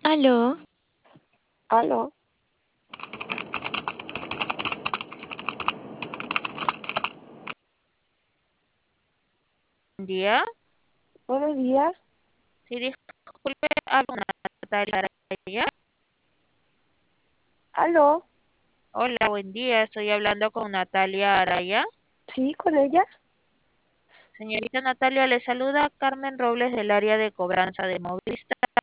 Aló, Aló, Buen día. buenos días. Sí, disculpe, hablo con Natalia Araya. Aló, Hola, buen día. Estoy hablando con Natalia Araya. sí, con ella. Señorita Natalia, le saluda Carmen Robles del área de cobranza de Movistar.